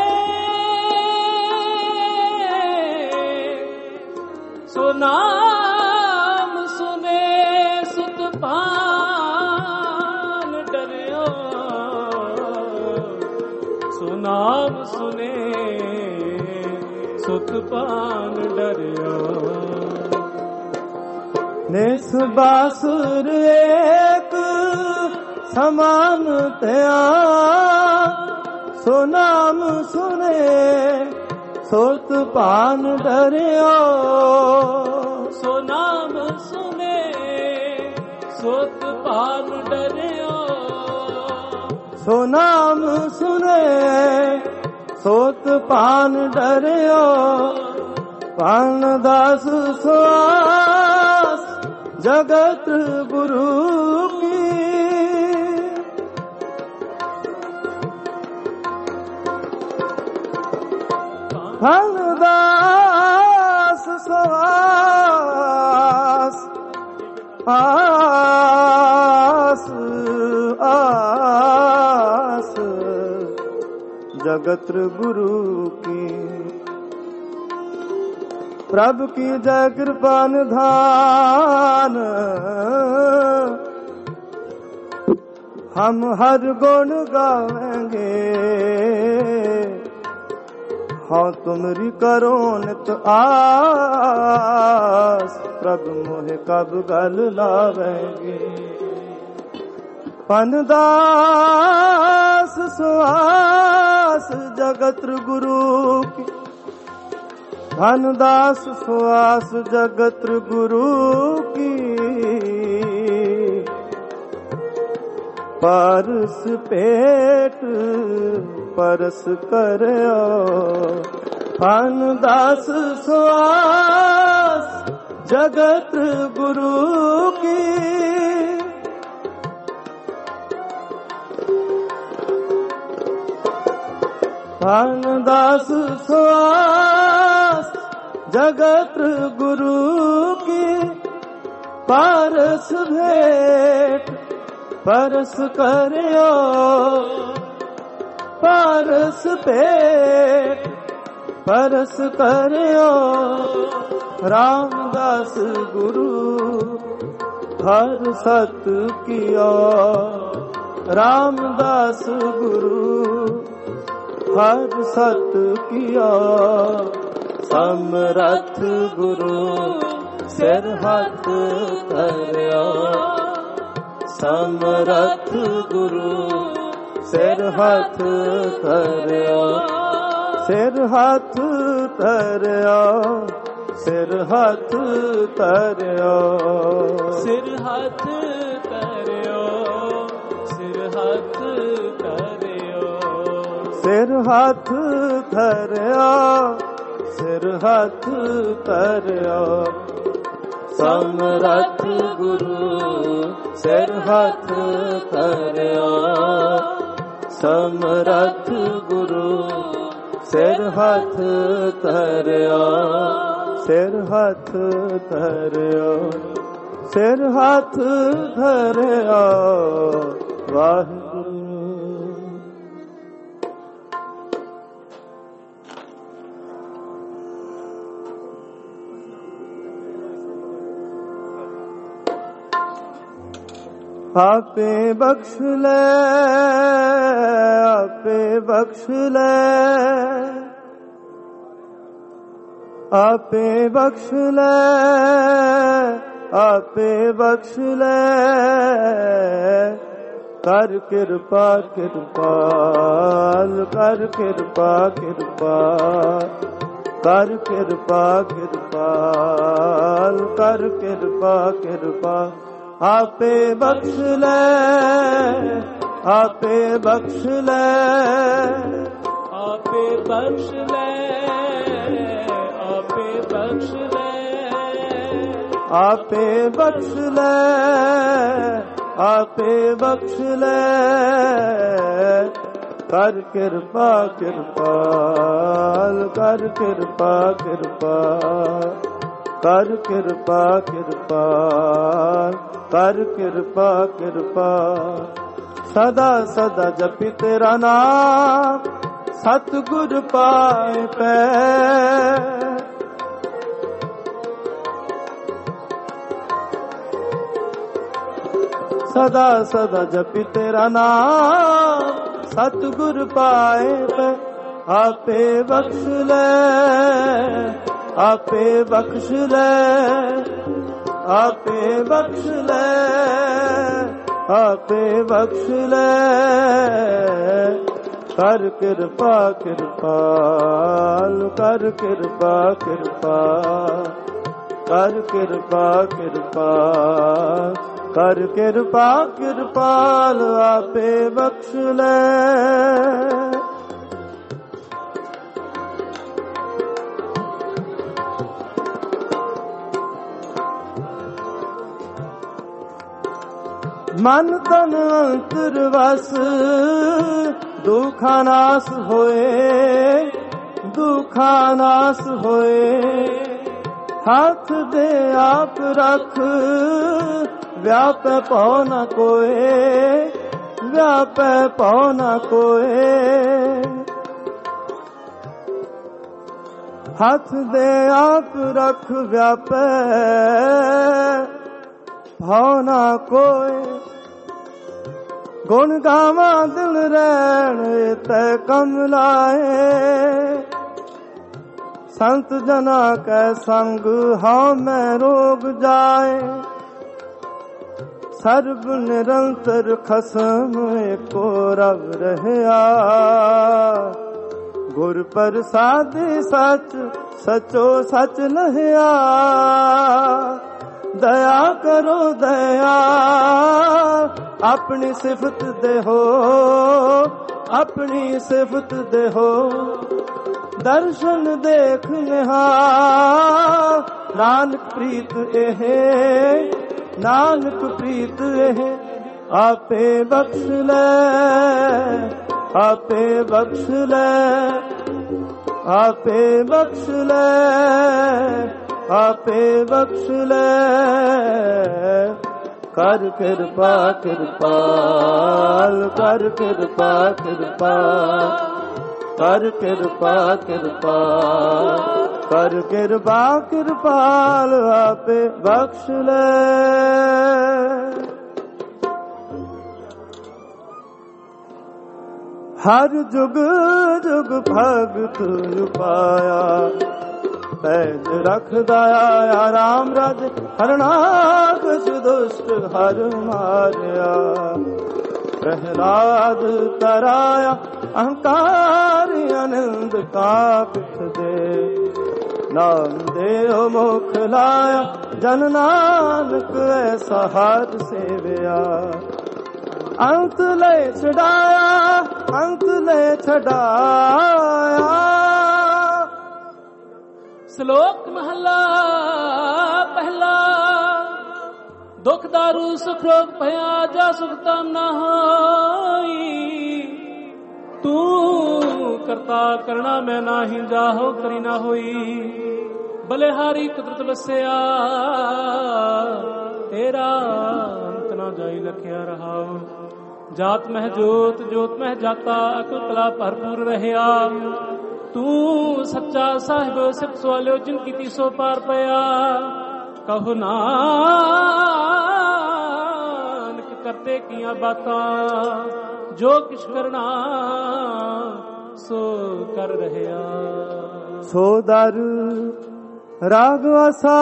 B: ਸੋ ਨਾਮ ਸੁਨੇ ਸੁਤ ਪਾਨ ਡਰਿਓ ਸੋ ਨਾਮ ਸੁਨੇ ਸੁਤ ਪਾਨ ਡਰਿਓ
A: ਨਿਸ ਬਾਸੁਰ ਏਕ ਸਮਾਨ ਧਿਆਨ, ਸੋ ਨਾਮ ਸੁਨੇ ਸੋਤ ਭਾਨ ਡਰਿਓ,
B: ਸੋ ਨਾਮ ਸੁਨੇ ਸੋਤ ਭਾਨ ਡਰਿਓ,
A: ਸੋ ਨਾਮ ਸੁਨੇ ਸੋਤ ਭਾਨ ਡਰਿਓ। ਭਾਨ ਦਾਸ ਸਵਾਸ ਜਗਤ ਗੁਰੂ ਕੀ, ਭਾਨ ਦਾਸ ਸਵਾਸ ਆਸ ਆਸ जगत गुरु की। प्रभु की जय कृपा निधान, हम हर गुण गावेंगे। हाँ तुमरी करो नित आस, प्रभु मोहे कब गल लावेंगे। पनदास सुहास जगत गुरु की, धनदास सुहास जगत गुरु की। परस पेट परस करयो, धनदास सुहास जगत गुरु की। धनदास सुहास जगत गुरु की। परस भेंट परस करयो, परस भेंट परस करयो। रामदास गुरु हर सत कियो, रामदास गुरु हर सत किया। समरथ गुरु सिर हाथ धरिया, समरथ गुरु सिर हाथ धरिया। सिर हाथ धरिया, सिर हाथ धरिया,
B: सिर हाथ धरियो, सिर हाथ धरियो।
A: सिर हाथ धरिया, सिर हाथ धरिया। समरथ गुरु सिर हाथ धरिया, समरथ गुरु सिर हाथ धरिया। सिर हाथ धरिया, सिर हाथ धरिया। वाहिगुरू। आपे बख्श ले, आपे बख्श ले, आपे बख्श ले, आपे बख्श ले। कर कृपा कृपाल, कर कृपा कृपाल, कर कृपा कृपाल, कर कृपा कृपाल। आपे बख्श ले, आपे बख्श ले,
B: आपे बख्श ले, आपे बख्श ले,
A: आपे बख्श ले, आपे बख्श ले। कर कृपा कृपाल, कर कृपा कृपाल, कर कृपा कृपाल, कर कृपा कृपाल। सदा सदा जपि तेरा नाम, सतगुर पाए पै। सदा सदा जपि तेरा नाम, सतगुर पाए पै। आपे बख्श ले, आपे बख्श ले, ਆਪੇ ਬਖਸ਼ ਲੈ, ਆਪੇ ਬਖਸ਼ ਲੈ। ਕਰ ਕਿਰਪਾ ਕਿਰਪਾਲ, ਕਰ ਕਿਰਪਾ ਕਿਰਪਾਲ, ਕਰ ਕਿਰਪਾ ਕਿਰਪਾਲ, ਕਰ ਕਿਰਪਾ ਕਿਰਪਾਲ, ਆਪੇ ਬਖਸ਼ ਲੈ। ਮਨ ਤਨ ਅੰਤਰ ਵਸ ਦੁਖਾਂ ਨਾਸ ਹੋਏ, ਦੁਖਾਂ ਨਾਸ ਹੋਏ। ਹੱਥ ਦੇ ਆਪ ਰੱਖ ਵਿਆਪੈ ਭਉ ਨ ਕੋਏ, ਵਿਆਪੈ ਭਉ ਨ ਕੋਏ। ਹੱਥ ਦੇ ਆਪ ਰੱਖ ਵਿਆਪੈ ਭਉ ਨ ਕੋਏ। ਗੁਣ ਗਾਵਾਂ ਦਿਲ ਰਹਿਣ ਤੈ ਕਮ ਲਾਏ। ਸੰਤ ਜਨਾ ਕੈ ਸੰਗ ਹਉ ਮੈਂ ਰੋਗ ਜਾਏ। ਸਰਬ ਨਿਰੰਤਰ ਖਸਮ ਏਕੋ ਰਬ ਰਹਿਆ। ਗੁਰ ਪ੍ਰਸਾਦਿ ਸਚ ਸਚੋ ਸਚ ਲਹਿਆ। ਦਇਆ ਕਰੋ ਦਇਆ ਆਪਣੀ ਸਿਫਤ ਦੇਹੋ, ਆਪਣੀ ਸਿਫਤ ਦੇਹੋ। ਦਰਸ਼ਨ ਦੇਖ ਨਿਹਾ ਨਾਨਕ ਪ੍ਰੀਤ ਇਹ, ਨਾਨਕ ਪ੍ਰੀਤ ਇਹ। ਆਪੇ ਬਖਸ਼ ਲੈ, ਆਪੇ ਬਖਸ਼ ਲੈ, ਆਪੇ ਬਖਸ਼ ਲੈ, ਆਪੇ ਬਖਸ਼ ਲੈ। ਕਰ ਕਿਰਪਾ ਕਿਰਪਾਲ, ਕਰ ਕਿਰਪਾ ਕਿਰਪਾਲ, ਕਰ ਕਿਰਪਾ ਕਿਰਪਾਲ, ਕਰ ਕਿਰਪਾ ਕਿਰਪਾਲ, ਆਪੇ ਬਖਸ਼ ਲੈ। ਹਰ ਜੁਗ ਜੁਗ ਭਗਤ ਉਪਾਇਆ। ਪੈਜ ਰਖਦਾ ਆਇਆ ਰਾਮ ਰਾਜ, ਹਰਨਾਕਸ਼ ਦੁਸ਼ਟ ਹਰ ਮਾਰਿਆ। ਪ੍ਰਹਿਲਾਦ ਤਰਾਇਆ ਅਹੰਕਾਰ ਆਨੰਦ ਕਾਕਟ ਦੇ। ਨਾਮ ਦੇਹੁ ਮੁਖ ਲਾਇਆ ਜਨ ਨਾਨਕ ਐਸਾ ਹਰ ਸੇਵਿਆ। ਅੰਤ ਲੈ ਛਡਾਇਆ, ਅੰਤ ਲੈ ਛਡਾਇਆ।
B: ਸ਼ਲੋਕ ਮਹਲਾ ਪਹਿਲਾ। ਦੁਖ ਦਾਰੂ ਸੁਖ ਰੋਗ ਭਇਆ, ਜਾ ਸੁਖ ਤਾਮ ਨਾ ਹੋਈ। ਤੂੰ ਕਰਤਾ ਕਰਣਾ ਮੈਂ ਨਾਹੀ, ਜਾਹੋ ਕਰੀ ਨਾ ਹੋਈ। ਬਲਿਹਾਰੀ ਕੁਦਰਤ ਵਸਿਆ, ਤੇਰਾ ਅੰਤ ਨਾ ਜਾਈ ਲਖਿਆ ਰਹਾਉ। ਜਾਤ ਮਹਿ ਜੋਤ, ਜੋਤ ਮਹਿ ਜਾਤਾ, ਅਕਲ ਕਲਾ ਭਰਪੂਰ ਰਹਿਆ। ਤੂੰ ਸੱਚਾ ਸਾਹਿਬ ਸਿਫਤ ਸਵਾਲਿਓ, ਜਿਨ ਕੀਤੀ ਸੋ ਪਾਰ ਪਿਆ। ਕਹੋ ਨਾਨਕ ਕਰਤੇ ਕੀਆਂ ਬਾਤਾਂ, ਜੋ ਕਿਛ ਕਰਨਾ ਸੋ ਕਰ ਰਹਿਆ।
A: ਸੋ ਦਰ ਰਾਗ ਵਸਾ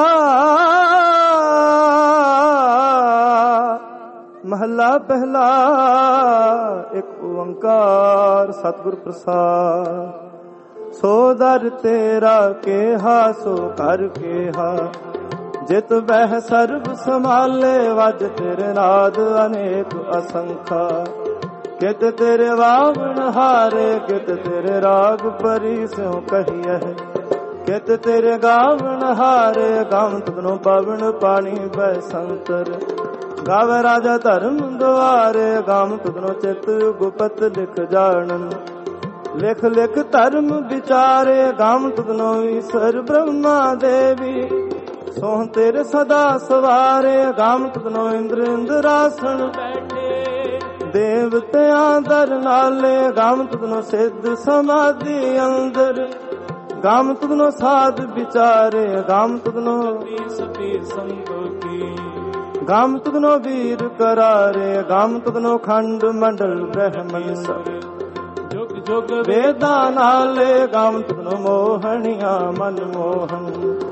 A: ਮਹਲਾ ਪਹਿਲਾ। ਇੱਕ ਓੰਕਾਰ ਸਤਿਗੁਰ ਪ੍ਰਸਾਦ। ਸੋ ਦਰ ਤੇਰਾ ਕੇਹਾ, ਸੋ ਕਰ ਕੇਹਾ। ਜਿਤ ਬਹਿ ਸਰਬ ਸੰਭਾਲੇ, ਵਜ ਤੇਰੇ ਨਾਦ ਅਨੇਕ ਅਸੰਖਾ। ਕਿਤ ਤੇਰੇ ਵਾਵਣ ਹਾਰੇ, ਕਿਤ ਤੇਰੇ ਰਾਗ ਪਰੀ ਸਿਉ ਕਹੀਐ। ਕਿਤ ਤੇਰੇ ਗਾਵਣ ਹਾਰੇ, ਗਾਵਨ ਤੁਧਨੋ ਪਵਨ ਪਾਣੀ ਬੈ ਸੰਤਰ। ਗਾਵੇ ਰਾਜਾ ਧਰਮ ਦੁਆਰੇ, ਗਾਵਨ ਤੁਧਨੋ ਚਿਤ ਗੁਪਤ ਲਿਖ ਜਾਣਨ। ਲਿਖ ਲਿਖ ਧਰਮ ਵਿਚਾਰੇ, ਗਾਵਨ ਤੁਧਨੋ ਈਸ਼ਰ ਬ੍ਰਹਮਾ ਦੇਵੀ। ਸੋਹ ਤੇਰੇ ਸਦਾ ਸਵਾਰੇ, ਗਾਵਨ ਤੁਧਨੋ ਇੰਦਰ ਇੰਦਰਾਸਣ ਬੈਠੇ। ਦੇਵਤਿਆਂ ਦਰ ਨਾਲੇ, ਗਾਵਨ ਤੁਧਨੋ ਸਿੱਧ ਸਮਾਧੀ ਅੰਦਰ। ਗਾਵਨ ਤੁਧਨੋ ਸਾਧ ਵਿਚਾਰੇ, ਗਾਵਨ ਤੁਧਨੋ
B: ਸਤੀ ਸੰਤੋਖੀ।
A: ਗਾਵਨ ਤੁਧਨੋ ਵੀਰ ਕਰਾਰੇ, ਗਾਵਨ ਤੁਧਨੋ ਖੰਡ ਮੰਡਲ ਬ੍ਰਹਮਣ ਸਭ।
B: ਜੁਗ ਜੁਗ
A: ਵੇਦਾਂ ਨਾਲੇ, ਗਾਵਨ ਤੁਧਨੋ ਮੋਹਣੀਆਂ ਮਨ ਮੋਹਨ।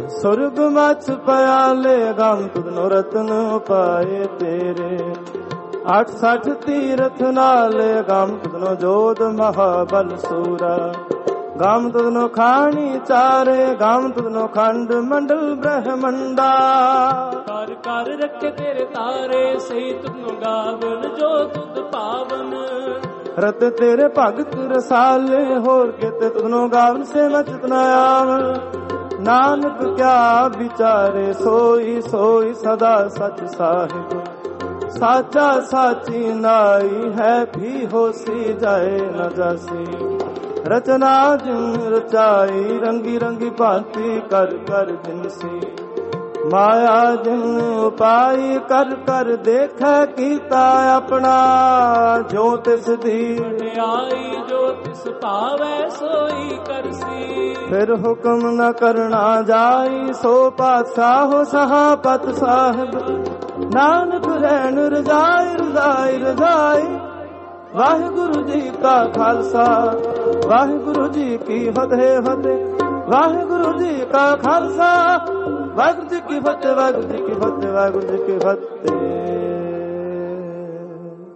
A: ਸੁਰਗ ਮਛ ਪਿਆਲੇ ਗਮ ਤੁਧਨੋ ਰਤਨ ਉਪਾਏ ਤੇਰੇ। ਅੱਠ ਸੱਠ ਤੀਰਥ ਨਾਲੇ ਗਮ ਤੁਧਨੋ ਜੋਧ ਮਹਾਬਲ ਸੂਰਾ। ਗਮ ਤੁਧਨੋ ਖਾਣੀ ਚਾਰੇ ਗਮ ਤੁਧਨੋ ਖੰਡ ਮੰਡਲ ਬ੍ਰਹਮੰਡਾ।
B: ਕਰ ਕਰ ਰੱਖੇ ਤੇਰੇ ਤਾਰੇ ਸਹੀ ਤੁਧਨੋ ਗਾਵਨ ਜੋ ਤੁਧ ਪਾਵਨ।
A: ਰਤ ਤੇਰੇ ਭਗਤ ਰਸਾਲੇ ਹੋਰ ਕਿਤੇ ਤੁਧਨੋ ਗਾਵਨ ਸੇ ਮਚਤ ਨ ਆਵਨ। ਨਾਨਕ ਕਿਆ ਵਿਚਾਰੇ ਸੋਈ ਸੋਈ ਸਦਾ ਸਚ ਸਾਹਿਬ। ਸਾਚਾ ਸਾਚੀ ਨਾਈ ਹੈ ਵੀ ਹੋਸੀ ਜਾਏ ਨ ਜਾਸੀ। ਰਚਨਾ ਜਿਨ ਰਚਾਈ ਰੰਗੀ ਰੰਗੀ ਭਾਂਤੀ ਕਰ ਕਰ ਜਿਨਸੀ। ਮਾਇਆ ਜਿਨ ਉਪਾਈ ਕਰ ਕਰ ਦੇਖੈ ਕੀਤਾ ਆਪਣਾ। ਜੋ ਤਿਸ ਦੀ
B: ਵਡਿਆਈ ਜੋ ਤਿਸ ਭਾਵੈ ਸੋਈ ਕਰਸੀ।
A: ਫਿਰ ਹੁਕਮ ਨ ਕਰਨਾ ਜਾਈ ਸੋ ਪਾਤਸ਼ਾਹ ਸਹਾਪਤ ਸਾਹਿਬ। ਨਾਨਕ ਰਹਿਣ ਰਜਾਈ ਰਜਾਈ ਰਜਾਈ। ਵਾਹਿਗੁਰੂ ਜੀ ਕਾ ਖਾਲਸਾ ਵਾਹਿਗੁਰੂ ਜੀ ਕੀ ਫਤਿਹ ਫਤਿਹ। ਵਾਹਿਗੁਰੂ ਜੀ ਕਾ ਖਾਲਸਾ ਵਾਹਿਗੁਰੂ ਜੀ ਕੀ ਫਤਿਹ ਵਾਹਿਗੁਰੂ ਜੀ ਕੀ ਫਤਿਹ ਵਾਹਿਗੁਰੂ ਜੀ ਕੀ ਫਤਿਹ।